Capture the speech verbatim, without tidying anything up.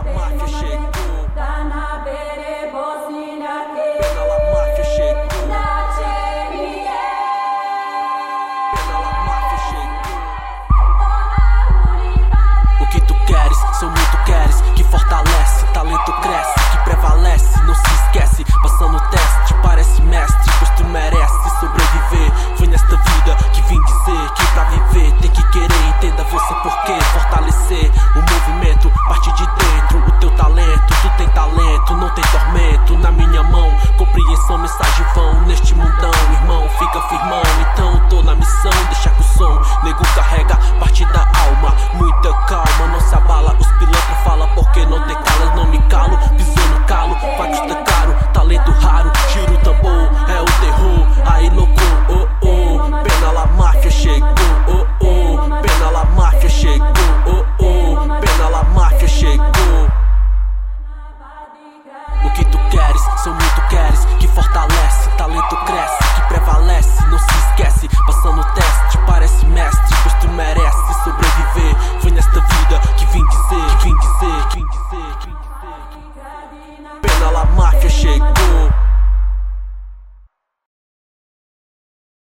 máfia chegou. Penala máfia chegou. Penala máfia chegou. O que tu queres, são muito queres. Que fortalece, talento cresce, que prevalece, não se esquece. Passando o teste, parece mestre, pois tu merece sobreviver. Foi nesta vida que vim dizer que pra viver tem que querer. Entenda você por quê, fortalecer o movimento, parte de dentro. O teu talento, tu tem talento, não tem tormento. Na minha mão, compreensão, mensagem vão. Neste mundão, irmão, fica firmão. Então tô na missão, deixa que o som nego carrega parte da alma. Muita calma, não se abala. Os pilantras falam porque não tem cala. Não me calo, pisou no calo, vai custar caro. Talento raro, tira o tambor, é o terror. Aí louco, oh oh, Penala máfia chegou, oh oh, Penala máfia chegou, oh oh, Penala máfia chegou. O que tu queres, são muito queres, que fortalece, talento cresce, que prevalece, não se esquece.